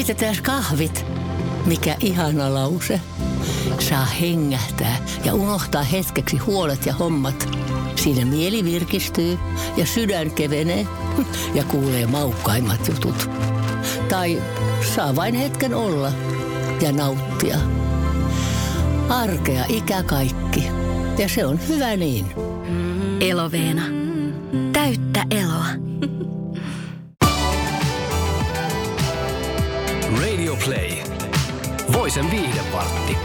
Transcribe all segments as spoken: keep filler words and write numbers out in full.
Keitetään kahvit. Mikä ihana lause. Saa hengähtää ja unohtaa hetkeksi huolet ja hommat. Siinä mieli virkistyy ja sydän kevenee ja kuulee maukkaimmat jutut. Tai saa vain hetken olla ja nauttia. Arkea ikä kaikki. Ja se on hyvä niin. Eloveena. Täyttä eloa. Radio Play. Voisen viihdepartti.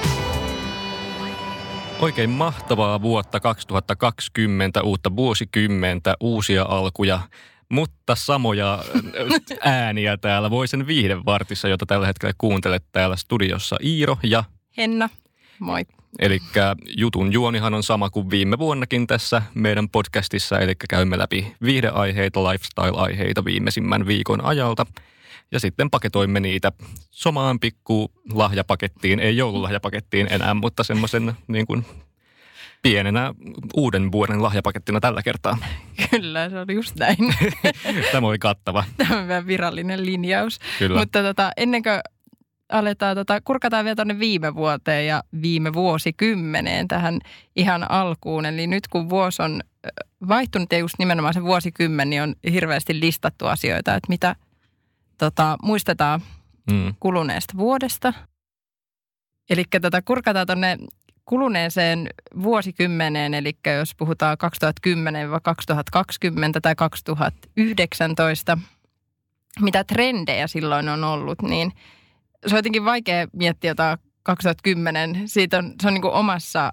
Oikein mahtavaa vuotta kaksituhattakaksikymmentä, uutta vuosikymmentä, uusia alkuja, mutta samoja ääniä täällä Voisen viihdevartissa, jota tällä hetkellä kuuntelet täällä studiossa Iiro ja Henna. Moi. Elikkä jutun juonihan on sama kuin viime vuonnakin tässä meidän podcastissa, eli käymme läpi viihdeaiheita, lifestyle-aiheita viimeisimmän viikon ajalta. Ja sitten paketoimme niitä somaan pikku lahjapakettiin, ei joululahjapakettiin enää, mutta semmoisen niin kuin pienenä uuden vuoden lahjapakettina tällä kertaa. Kyllä, se oli just näin. Tämä oli kattava. Tämä on vähän virallinen linjaus. Kyllä. Mutta tota, ennen kuin aletaan, tota, kurkataan vielä tuonne viime vuoteen ja viime vuosikymmeneen tähän ihan alkuun. Eli nyt kun vuosi on vaihtunut ja just nimenomaan se vuosikymmen, niin on hirveästi listattu asioita, että mitä tota, muistetaan mm. kuluneesta vuodesta. Eli tota, kurkataan tuonne kuluneeseen vuosikymmeneen, eli jos puhutaan kaksituhattakymmenen kaksituhattakaksikymmentä tai kaksituhattayhdeksäntoista, mitä trendejä silloin on ollut, niin se on jotenkin vaikea miettiä jotain kaksituhattakymmenen. Siitä on, se on niin kuin omassa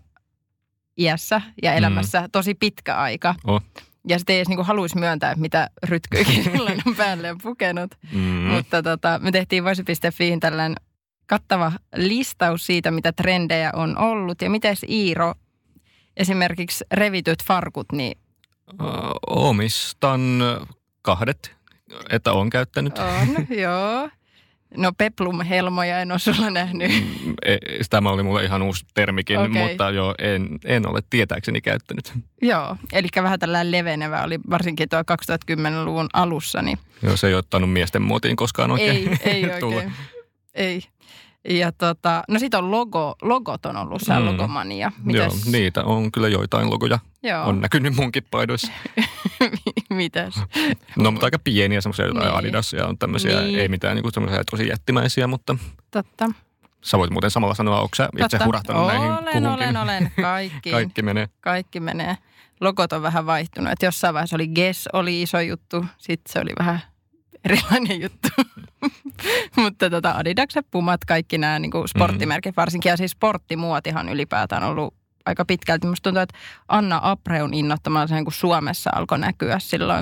iässä ja elämässä mm. tosi pitkä aika. Oh. Ja sitten ei edes niin kuin haluaisi myöntää, mitä rytkyykin silloin on päälle on pukenut. Mm. Mutta tota, me tehtiin voisi piste fiihin tällainen kattava listaus siitä, mitä trendejä on ollut. Ja miten Iiro, esimerkiksi revityt farkut, niin Uh, omistan kahdet, että olen käyttänyt. On, joo. No peplum-helmoja en ole sulla nähnyt. Tämä oli mulle ihan uusi termikin, okay. Mutta joo, en, en ole tietääkseni käyttänyt. Joo, eli vähän tällainen levenevä oli varsinkin tuo kaksituhattakymmenluvun alussa. Niin joo, se ei ottanut miesten muotiin koskaan oikein. Ei, ei oikein. Ei. Ja tota, no sit on logo, logot on ollut se mm. logomania. Mites? Joo, niitä on kyllä joitain logoja. Joo. On näkynyt munkin paidoissa. Mitäs? No, mutta aika pieniä semmoisia jotain niin. Adidas ja on tämmöisiä, niin. Ei mitään niin semmoisia tosi jättimäisiä, mutta totta. Sä voit muuten samalla sanoa, onko sä itse hurahtanut olen, näihin olen, kuhunkin? Olen, olen, kaikki. Kaikki menee. Kaikki menee. Logot on vähän vaihtunut, että jossain vaiheessa oli Guess, oli iso juttu, sitten se oli vähän erilainen juttu. Mutta tota Adidakset, Pumat, kaikki nämä niin kuin sporttimerkit varsinkin. Ja siis sporttimuotihan ylipäätään on ollut aika pitkälti. Musta tuntuu, että Anna Apreun innoittamalla sen, kun Suomessa alkoi näkyä silloin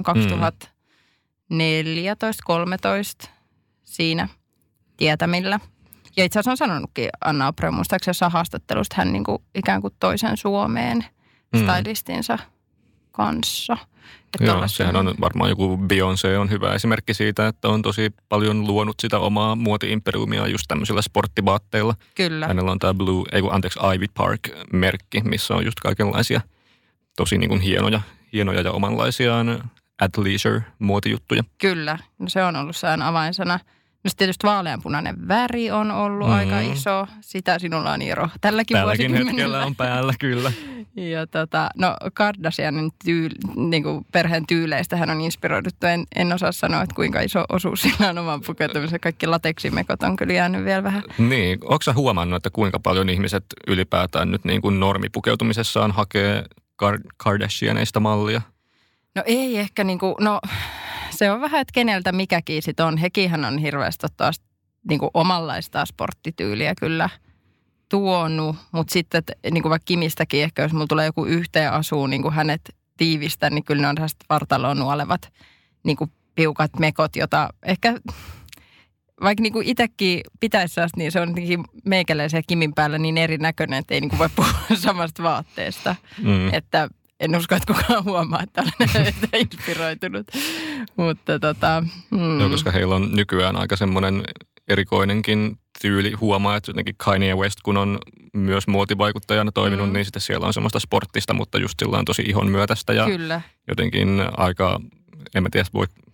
kaksituhattaneljätoista kolmetoista siinä tietämillä. Ja itse asiassa on sanonutkin Anna Abreu, muistaakseni jossain haastattelusta hän niin kuin ikään kuin toisen Suomeen stylistinsa kanssa. Että joo, sehän on varmaan joku Beyoncé on hyvä esimerkki siitä, että on tosi paljon luonut sitä omaa muoti-imperiumia just tämmöisillä sporttivaatteilla. Kyllä. Hänellä on tämä Blue, ei kun anteeksi Ivy Park-merkki, missä on just kaikenlaisia tosi niin kuin hienoja, hienoja ja omanlaisiaan athleisure-muotijuttuja. Kyllä, no se on ollut sään avainsana. No sitten tietysti vaaleanpunainen väri on ollut mm. aika iso. Sitä sinulla on Iiro tälläkin Tälläkin hetkellä on päällä, kyllä. Ja tota, no Kardashianin tyyl, niin kuin perheen tyyleistä hän on inspiroiduttu. En, en osaa sanoa, että kuinka iso osuus sillä on oman pukeutumisen. Kaikki lateksimekot on kyllä jäänyt vielä vähän. Niin, ootko sä huomannut, että kuinka paljon ihmiset ylipäätään nyt niin kuin normipukeutumisessaan hakee Kardashianeista mallia? No ei ehkä niin kuin, no se on vähän, että keneltä mikäkin sit on. Hekihän on hirveästi taas niin kuin omanlaista sporttityyliä kyllä tuonut, mutta sitten niin kuin vaikka Kimistäkin ehkä, jos mulla tulee joku yhteen asuu niin kuin hänet tiivistä, niin kyllä ne on tällaiset vartaloon nuolevat niin kuin piukat mekot, jota ehkä vaikka niin kuin itsekin pitäisi saada, niin se on jotenkin meikäläisen ja Kimin päällä niin erinäköinen, että ei niin kuin voi puhua samasta vaatteesta, mm. että en usko, että kukaan huomaa, että olen inspiroitunut. Mutta tota, mm. Joo, koska heillä on nykyään aika semmoinen erikoinenkin tyyli. Huomaa, että jotenkin Kanye West, kun on myös muotivaikuttajana toiminut, mm. niin sitten siellä on semmoista sporttista, mutta just sillä on tosi ihon myötästä. Ja kyllä. Jotenkin aika, en mä tiedä, voi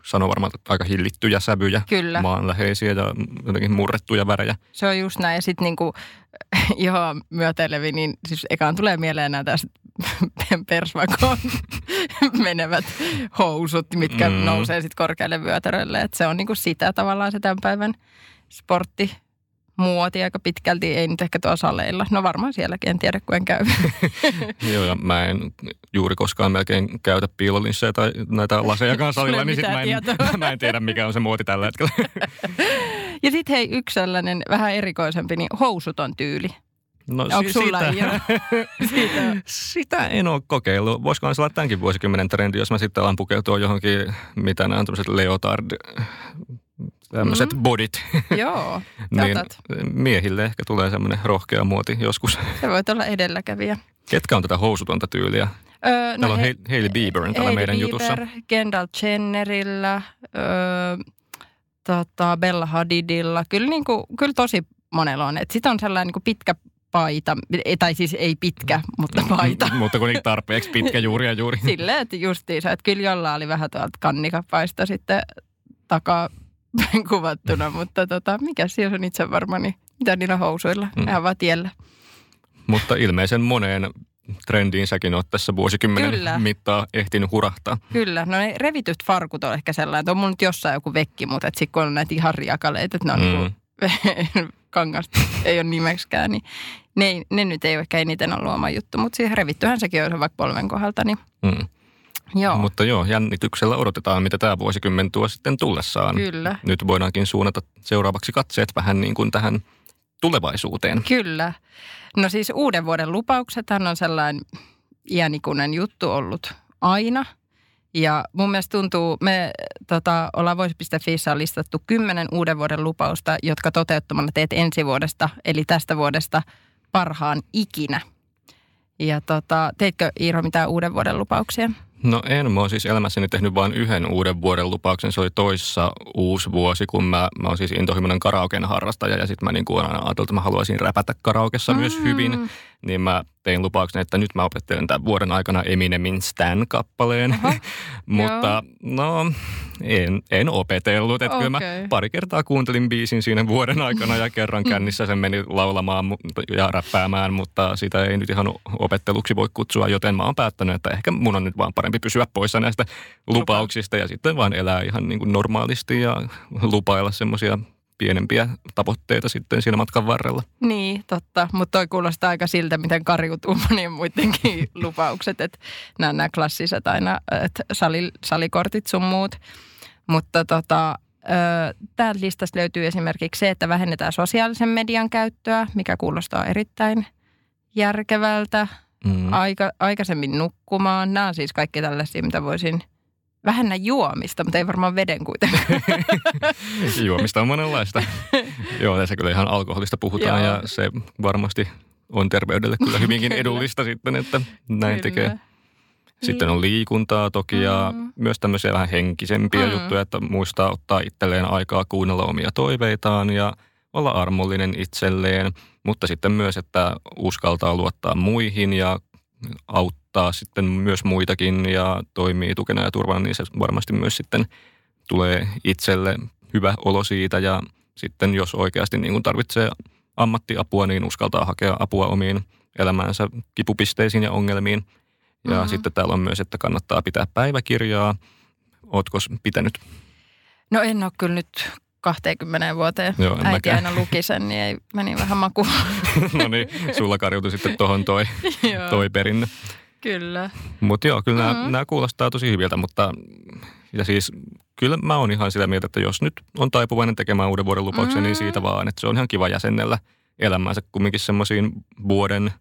sanoo varmaan aika hillittyjä sävyjä. Kyllä. Maanläheisiä ja jotenkin murrettuja värejä. Se on just näin. Ja sitten niinku ihan myöteilevi, niin siis ekaan tulee mieleen nämä tästä persvakoon menevät housut, mitkä mm. nousee sitten korkealle vyötärölle. Et se on niinku sitä tavallaan se tämän päivän sportti. Muoti aika pitkälti, ei nyt ehkä tuolla saleilla. No varmaan sielläkin, en tiedä kun en käy. Joo, ja mä en juuri koskaan melkein käytä piilolinssejä tai näitä lasejakaan salilla, niin sit mä en, mä en tiedä mikä on se muoti tällä hetkellä. Ja sitten hei, yksi sellainen vähän erikoisempi, niin housuton tyyli. No, onko si- sulla sitä, sitä? sitä en ole kokeillut. Voisikohan se olla tämänkin vuosikymmenen trendi, jos mä sitten alan pukeutua johonkin, mitä nämä on tämmöiset leotard, tämmöiset mm. bodit. Joo, niin miehille ehkä tulee semmoinen rohkea muoti joskus. Se voit olla edelläkävijä. Ketkä on tätä housutonta tyyliä? Öö, täällä no on he, Hailey Bieber täällä Hailey meidän Bieber, jutussa. Kendall Jennerillä, öö, tota Bella Hadidilla. Kyllä, niin kuin, kyllä tosi monella on. Sitten on sellainen niin kuin pitkä paita, tai siis ei pitkä, mutta paita. Mutta kun niitä tarpeeksi pitkä juuri ja juuri. Silleen, että justiinsa, että kyllä jollain oli vähän tuolta kannikapaista sitten takaa kuvattuna, mutta tota, mikä siellä on itse varmaan, niin mitä niillä housuilla, mm. ihan vaan tiellä. Mutta ilmeisen moneen trendiin säkin oot tässä vuosikymmenen Kyllä. mittaa ehtinyt hurahtaa. Kyllä, no ne revityt farkut on ehkä sellainen, että on mulla nyt jossain joku vekki, mutta sitten kun on näitä ihan riakaleita, että ne on mm. niin kuin kangasta, ei ole nimeksikään, niin ne, ne nyt ei ole ehkä eniten ollut oma juttu, mutta siihen revittyhän sekin on vaikka polven kohdalta, niin mm. joo. Mutta joo, jännityksellä odotetaan, mitä tämä vuosikymmen tuo sitten tullessaan. Kyllä. Nyt voidaankin suunnata seuraavaksi katseet vähän niin kuin tähän tulevaisuuteen. Kyllä. No siis uuden vuoden lupauksethan on sellainen iänikuinen juttu ollut aina. Ja mun mielestä tuntuu, me tota, ollaan voisi piste fiissä listattu kymmenen uuden vuoden lupausta, jotka toteuttamalla teet ensi vuodesta, eli tästä vuodesta parhaan ikinä. Ja tota, teitkö Iiro mitään uuden vuoden lupauksia? No en, mä oon siis elämässäni tehnyt vain yhden uuden vuoden lupauksen. Se oli toissa uusi vuosi, kun mä, mä oon siis intohimoinen karaoken harrastaja ja sitten mä niin kuin aina ajattelin, että mä haluaisin räpätä karaokessa mm. myös hyvin. Niin mä tein lupauksen, että nyt mä opettelen tämän vuoden aikana Eminemin Stan-kappaleen. Mutta no, en, en opetellut. Että okay. Kyllä mä pari kertaa kuuntelin biisin siinä vuoden aikana ja kerran kännissä sen meni laulamaan ja räppäämään, mutta sitä ei nyt ihan opetteluksi voi kutsua, joten mä oon päättänyt, että ehkä mun on nyt vaan parempi pysyä poissa näistä lupauksista ja sitten vaan elää ihan niin kuin normaalisti ja lupailla semmoisia pienempiä tavoitteita sitten siinä matkan varrella. Niin, totta. Mutta toi kuulostaa aika siltä, miten kariutuu monien muidenkin lupaukset. Että nämä on nämä klassiset aina, että sali, salikortit sun muut. Mutta tota, täältä listasta löytyy esimerkiksi se, että vähennetään sosiaalisen median käyttöä, mikä kuulostaa erittäin järkevältä. Mm. Aika, aikaisemmin nukkumaan. Nämä on siis kaikki tällaisia, mitä voisin vähennä juomista, mutta ei varmaan veden kuitenkaan. Juomista on monenlaista. Joo, tässä kyllä ihan alkoholista puhutaan ja se varmasti on terveydelle kyllä hyvinkin edullista sitten, että näin kyllä tekee. Sitten on liikuntaa toki ja mm. myös tämmöisiä vähän henkisempiä mm. juttuja, että muistaa ottaa itselleen aikaa kuunnella omia toiveitaan ja olla armollinen itselleen, mutta sitten myös, että uskaltaa luottaa muihin ja auttaa sitten myös muitakin ja toimii tukena ja turvana, niin se varmasti myös sitten tulee itselle hyvä olo siitä ja sitten jos oikeasti niin kuin tarvitsee ammattiapua, niin uskaltaa hakea apua omiin elämäänsä kipupisteisiin ja ongelmiin. Ja mm-hmm. sitten täällä on myös, että kannattaa pitää päiväkirjaa. Ootko pitänyt? No en ole kyllä nyt kaksikymmentä vuoteen. Joo, äiti mäkään. Aina luki sen, niin ei, meni vähän makuun. No niin, sulla karjoutui sitten tuohon toi, toi perinne. Kyllä. Mutta joo, kyllä mm-hmm. nämä, nämä kuulostaa tosi hyviltä, mutta ja siis kyllä mä oon ihan sitä mieltä, että jos nyt on taipuvainen tekemään uuden vuoden lupauksia, mm-hmm. niin siitä vaan, että se on ihan kiva jäsennellä elämäänsä kumminkin semmoisiin vuoden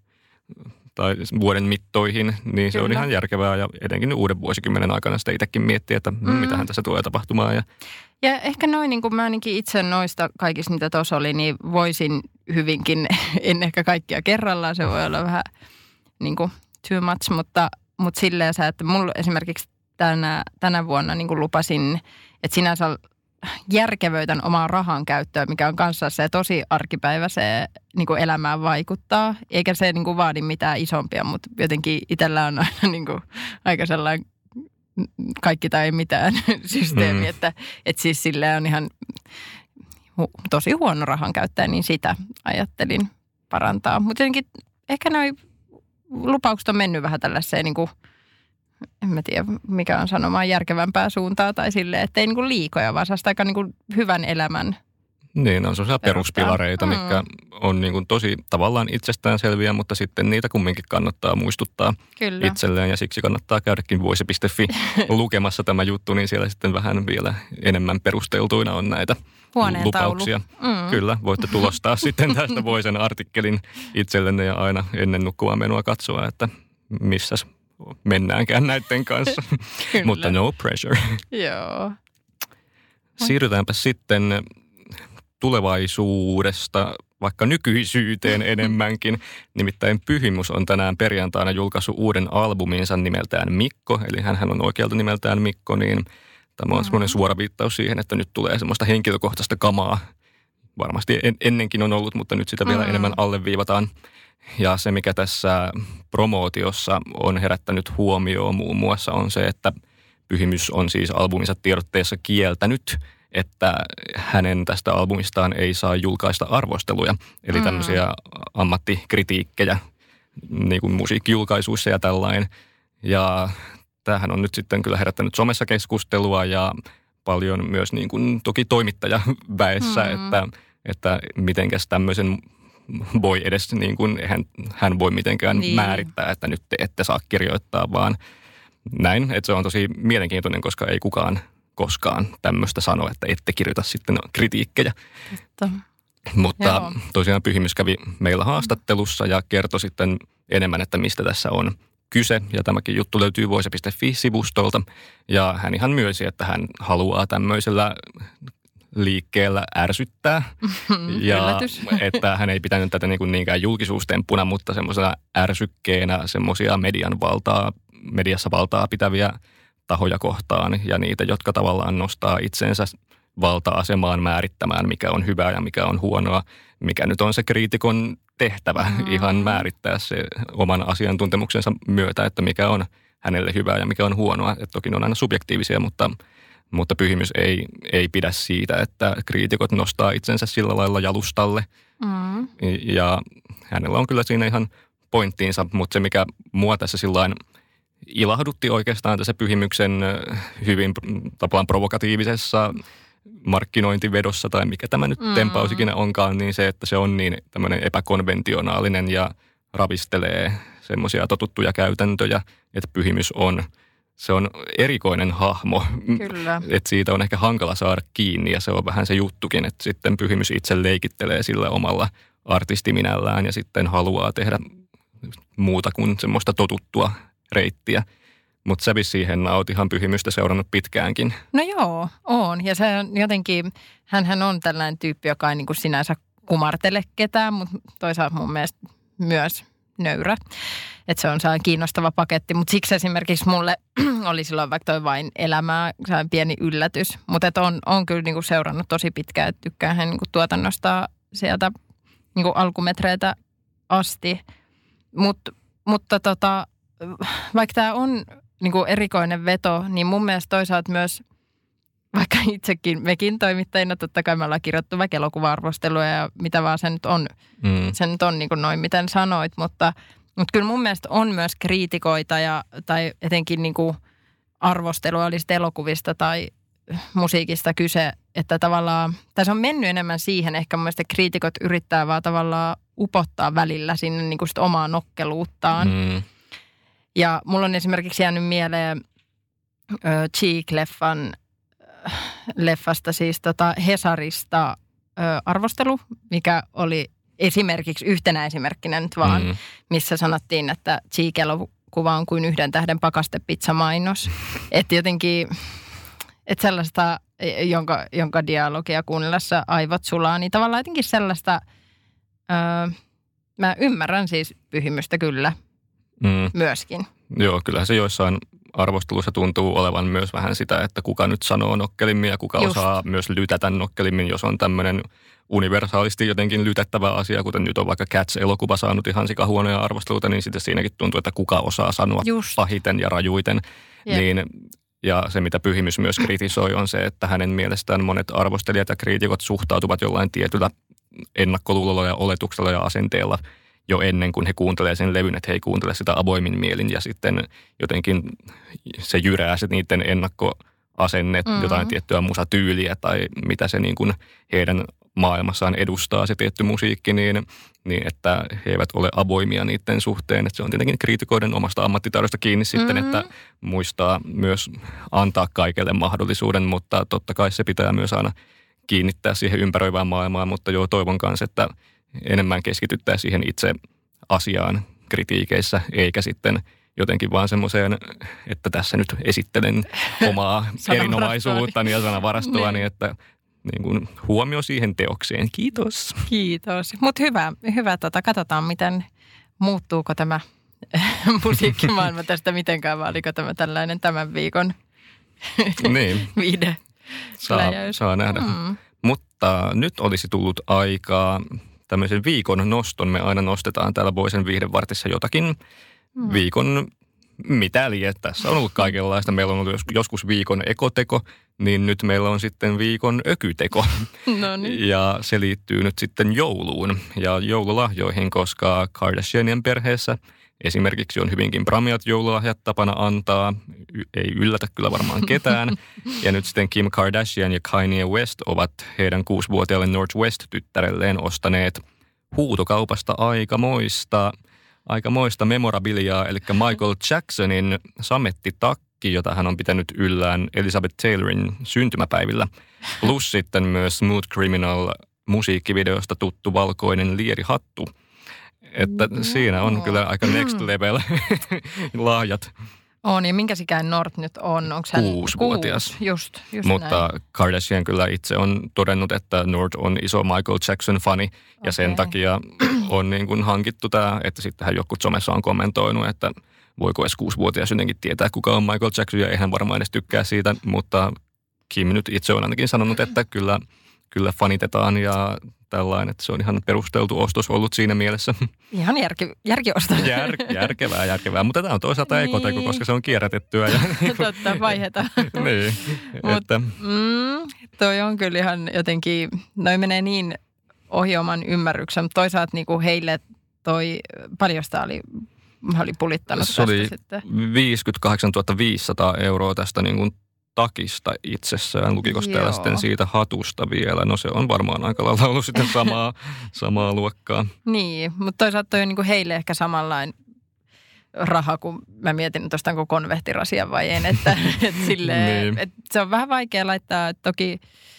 tai vuoden mittoihin, niin se kyllä on ihan järkevää ja etenkin uuden vuosikymmenen aikana sitä itsekin miettii, että mm. mitähän tässä tulee tapahtumaan. Ja, ja ehkä noin, niin kuin mä ainakin itse noista kaikista, mitä tuossa oli, niin voisin hyvinkin, en ehkä kaikkia kerrallaan, se voi olla vähän niin kuin too much, mutta, mutta silleen sä, että mulla esimerkiksi tänä, tänä vuonna niin kuin lupasin, että sinänsä järkevöitän omaa rahan käyttöä, mikä on kanssa se tosi arkipäiväiseen niin kuin elämään vaikuttaa. Eikä se niin kuin vaadi mitään isompia, mutta jotenkin itsellä on aina niin kuin aika sellainen kaikki tai mitään systeemi, Mm. että, että siis sille on ihan hu- tosi huono rahan käyttäjä, niin sitä ajattelin parantaa. Mutta jotenkin ehkä noi lupaukset on mennyt vähän tällaiseen, niin kuin, en mä tiedä mikä on sanomaan, järkevämpää suuntaa tai silleen, että ei niin kuin liikoja, vaan saa sitä aika niin kuin hyvän elämän. Niin, on sellaisia Perustaa. peruspilareita, Mm. mitkä on niin kuin tosi tavallaan itsestäänselviä, mutta sitten niitä kumminkin kannattaa muistuttaa Kyllä. itselleen ja siksi kannattaa käydäkin voice piste fi lukemassa tämä juttu, niin siellä sitten vähän vielä enemmän perusteltuina on näitä Huoneentaulu. lupauksia. Mm. Kyllä, voitte tulostaa sitten tästä Voicen artikkelin itsellenne ja aina ennen nukkuvaa menoa katsoa, että missäs mennäänkään näiden kanssa. Kyllä. Mutta no pressure. Joo. Siirrytäänpä sitten tulevaisuudesta vaikka nykyisyyteen enemmänkin. Nimittäin Pyhimys on tänään perjantaina julkaissut uuden albuminsa nimeltään Mikko. Eli hänhän on oikealta nimeltään Mikko, niin tämä on semmoinen suora viittaus siihen, että nyt tulee semmoista henkilökohtaista kamaa. Varmasti en, ennenkin on ollut, mutta nyt sitä vielä Mm. enemmän alleviivataan. Ja se, mikä tässä promootiossa on herättänyt huomioon muun muassa on se, että Pyhimys on siis albuminsa tiedotteessa kieltänyt, että hänen tästä albumistaan ei saa julkaista arvosteluja. Eli Mm. tämmöisiä ammattikritiikkejä niin kuin musiikkijulkaisuissa ja tällainen. Ja tämähän on nyt sitten kyllä herättänyt somessa keskustelua ja paljon myös niin kuin toki toimittajaväessä, Mm. että, että mitenkäs tämmöisen voi edes, niin kuin, hän, hän voi mitenkään Niin. määrittää, että nyt te ette saa kirjoittaa, vaan näin. Että se on tosi mielenkiintoinen, koska ei kukaan koskaan tämmöistä sano, että ette kirjoita sitten kritiikkejä. Totta. Mutta Joo. tosiaan Pyhimys kävi meillä haastattelussa ja kertoi sitten enemmän, että mistä tässä on kyse. Ja tämäkin juttu löytyy voice piste fi-sivustolta. Ja hän ihan myönsi, että hän haluaa tämmöisellä liikkeellä ärsyttää. Ja Yllätys. että hän ei pitänyt tätä niin kuin niinkään julkisuustempuna, mutta semmoisena ärsykkeenä semmoisia median valtaa, mediassa valtaa pitäviä tahoja kohtaan ja niitä, jotka tavallaan nostaa itsensä valta-asemaan määrittämään, mikä on hyvää ja mikä on huonoa, mikä nyt on se kriitikon tehtävä Mm. ihan määrittää se oman asiantuntemuksensa myötä, että mikä on hänelle hyvää ja mikä on huonoa. Et toki ne on aina subjektiivisia, mutta, mutta Pyhimys ei, ei pidä siitä, että kriitikot nostaa itsensä sillä lailla jalustalle. Mm. Ja hänellä on kyllä siinä ihan pointtiinsa, mutta se mikä mua tässä sillain ilahdutti oikeastaan tässä Pyhimyksen hyvin tavallaan provokatiivisessa markkinointivedossa tai mikä tämä nyt Mm. tempaus ikinä onkaan, niin se, että se on niin tämmöinen epäkonventionaalinen ja ravistelee semmoisia totuttuja käytäntöjä, että Pyhimys on, se on erikoinen hahmo. Kyllä. Että siitä on ehkä hankala saada kiinni ja se on vähän se juttukin, että sitten Pyhimys itse leikittelee sillä omalla artistiminällään ja sitten haluaa tehdä muuta kuin semmoista totuttua reittiä. Mutta sä vissiin oot ihan Pyhimystä seurannut pitkäänkin. No joo, on. Ja se on jotenkin, hänhän on tällainen tyyppi, joka ei niin kuin sinänsä kumartele ketään, mutta toisaalta mun mielestä myös nöyrä. Että se on sellainen kiinnostava paketti, mutta siksi esimerkiksi mulle oli silloin vaikka toi Vain elämää, sellainen pieni yllätys. Mutta on, on kyllä niin kuin seurannut tosi pitkään, että tykkään hän niin kuin tuotannosta sieltä niin kuin alkumetreiltä asti. Mut, mutta tota, vaikka tämä on niin kuin erikoinen veto, niin mun mielestä toisaalta myös, vaikka itsekin mekin toimittajina, totta kai me ollaan kirjoittu vaikka elokuva-arvosteluja ja mitä vaan se nyt on, Mm. se nyt on niin kuin noin miten sanoit, mutta, mutta kyllä mun mielestä on myös kriitikoita ja, tai etenkin niin kuin arvostelua oli sitten elokuvista tai musiikista kyse, että tavallaan, tai se on mennyt enemmän siihen, ehkä mun mielestä kriitikot yrittää vaan tavallaan upottaa välillä sinne niin kuin sit omaa nokkeluuttaan. Mm. Ja mulla on esimerkiksi jäänyt mieleen ö, Cheek-leffan, ö, leffasta siis tota Hesarista ö, arvostelu, mikä oli esimerkiksi yhtenä esimerkkinä nyt vaan, Mm. missä sanottiin, että Cheek-elokuva on kuin yhden tähden pakastepizzamainos. Että jotenkin, että sellaista, jonka, jonka dialogia kuunnellessa aivot sulaa, niin tavallaan jotenkin sellaista, ö, mä ymmärrän siis Pyhimystä kyllä Mm. myöskin. Joo, kyllä se joissain arvostelussa tuntuu olevan myös vähän sitä, että kuka nyt sanoo nokkelimmin ja kuka Just. osaa myös lytätä nokkelimmin, jos on tämmöinen universaalisti jotenkin lytättävä asia, kuten nyt on vaikka Cats-elokuva saanut ihan sikahuonoja arvosteluita, niin sitten siinäkin tuntuu, että kuka osaa sanoa Just. pahiten ja rajuiten. Jep. Niin Ja se, mitä Pyhimys myös kritisoi, on se, että hänen mielestään monet arvostelijat ja kriitikot suhtautuvat jollain tietyllä ennakkoluulolla ja oletuksella ja asenteella jo ennen kuin he kuuntelee sen levyn, että he ei kuuntele sitä avoimin mielin. Ja sitten jotenkin se jyrää se niiden ennakkoasennet, mm-hmm. jotain tiettyä musatyyliä tai mitä se niin kuin heidän maailmassaan edustaa se tietty musiikki, niin, niin että he eivät ole avoimia niiden suhteen. Että se on tietenkin kriitikoiden omasta ammattitaidosta kiinni sitten, mm-hmm. että muistaa myös antaa kaikelle mahdollisuuden, mutta totta kai se pitää myös aina kiinnittää siihen ympäröivään maailmaan, mutta joo, toivon kanssa, että enemmän keskityttää siihen itse asiaan kritiikeissä, eikä sitten jotenkin vaan semmoiseen, että tässä nyt esittelen omaa erinomaisuuttani ja sanavarastoani, niin. Että niin kuin huomio siihen teokseen. Kiitos. Kiitos. Mutta hyvä, hyvä tota, katsotaan, miten muuttuuko tämä musiikkimaailma tästä mitenkään, vai oliko tämä tällainen tämän viikon niin. viide. Saa, saa nähdä. Mm. Mutta nyt olisi tullut aikaa tämmöisen viikon noston. Me aina nostetaan täällä Voisen viihdevartissa jotakin mm. viikon mitä liian. Tässä on ollut kaikenlaista. Meillä on ollut joskus viikon ekoteko, niin nyt meillä on sitten viikon ökyteko. No niin. Ja se liittyy nyt sitten jouluun ja joululahjoihin, koska Kardashianien perheessä esimerkiksi on hyvinkin pramiat joululahjat tapana antaa. Ei yllätä kyllä varmaan ketään. Ja nyt sitten Kim Kardashian ja Kanye West ovat heidän kuusivuotiaalle North West-tyttärelleen ostaneet huutokaupasta aikamoista, aikamoista memorabiliaa, eli Michael Jacksonin samettitakki, jota hän on pitänyt yllään Elizabeth Taylorin syntymäpäivillä. Plus sitten myös Smooth Criminal musiikkivideosta tuttu valkoinen lierihattu. Että no. Siinä on kyllä aika next level lahjat. On, ja minkä sikään North nyt on? Onko hän kuusivuotias? Kuusi, just, just Mutta näin. Kardashian kyllä itse on todennut, että North on iso Michael Jackson-fani, ja okay. Sen takia on niin kuin hankittu tämä, että sittenhän joku somessa on kommentoinut, että voiko edes kuusivuotias jotenkin tietää, kuka on Michael Jackson, ja eihän varmaan edes tykkää siitä, mutta Kim nyt itse on ainakin sanonut, että kyllä, kyllä fanitetaan ja tällainen, että se on ihan perusteltu ostos ollut siinä mielessä. Ihan järki, järkiostos. Jär, järkevää, järkevää. Mutta tämä on toisaalta niin. Ekoteko, koska se on kierrätettyä. Ja totta, vaiheta. niin. Mut, että. Mm, toi on kyllä ihan jotenkin, noi menee niin ohi oman ymmärryksen, mutta toisaalta niin kuin heille toi, paljon sitä oli, oli pulittanut se oli sitten. viisikymmentäkahdeksantuhatta viisisataa euroa tästä niin kuin takista itsessään. Lukikos täällä sitten siitä hatusta vielä? No se on varmaan aika lailla ollut sitten samaa, samaa luokkaa. Niin, mutta toisaalta toi on niin kuin heille ehkä samanlainen raha, kun mä mietin, että ostanko konvehtirasia vai en. Että, että silleen, niin. Että se on vähän vaikea laittaa, että toki,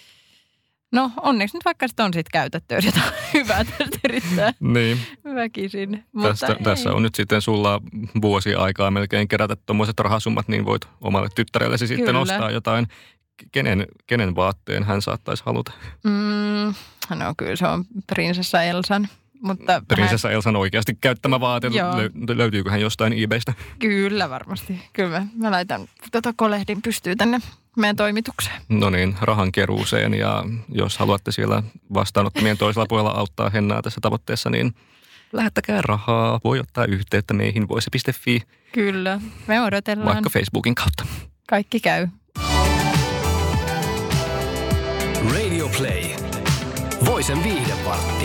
no onneksi nyt vaikka sitä on sitten käytetty, jos jotain hyvää tästä yrittää niin. väkisin. Tästä, tässä on nyt sitten sulla vuosi aikaa melkein kerätä tuommoiset rahasummat, niin voit omalle tyttärellesi sitten kyllä. Ostaa jotain. Kenen, kenen vaatteen hän saattaisi haluta? Mm, no kyllä se on prinsessa Elsan. Mutta prinsessa hän... Elsan oikeasti käyttämä vaate. Lö- löytyykö hän jostain eBaystä? Kyllä varmasti. Kyllä mä, mä laitan tota kolehdin pystyy tänne meidän toimitukseen. No niin, rahan keruuseen ja jos haluatte siellä vastaanottamien toisella puolella auttaa Hennaa tässä tavoitteessa, niin lähettäkää rahaa. Voi ottaa yhteyttä meihin voise piste fi. Kyllä, me odotellaan. Vaikka Facebookin kautta. Kaikki käy. Radio Play. Voisen viihdevartti.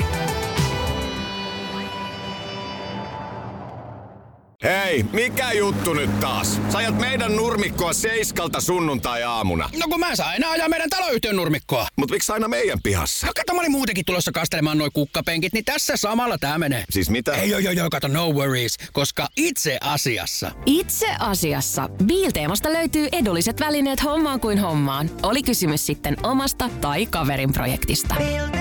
Hei, mikä juttu nyt taas? Sä ajat meidän nurmikkoa seiskalta sunnuntai-aamuna. No kun mä saan aina ajaa meidän taloyhtiön nurmikkoa. Mut miksi aina meidän pihassa? No kato, mä olin muutenkin tulossa kastelemaan noi kukkapenkit, niin tässä samalla tää menee. Siis mitä? Ei joo joo joo, kato, no worries, koska itse asiassa. Itse asiassa. Biilteemasta löytyy edulliset välineet hommaan kuin hommaan. Oli kysymys sitten omasta tai kaverin projektista.